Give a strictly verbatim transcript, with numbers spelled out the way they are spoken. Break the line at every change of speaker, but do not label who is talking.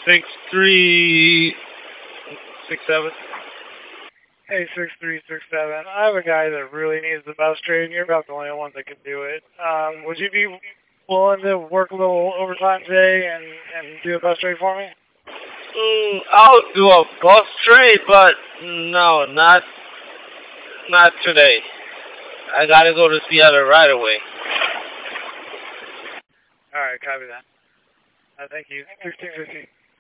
six three six seven.
Hey, six three six seven. I have a guy that really needs the bus trade, and you're about the only one that can do it. Um, would you be willing to work a little overtime today and, and do a bus trade for me?
Mm, I'll do a bus trade, but no, not not today. I gotta go to Seattle right away.
All right, copy that. Uh, thank you. sixteen fifty.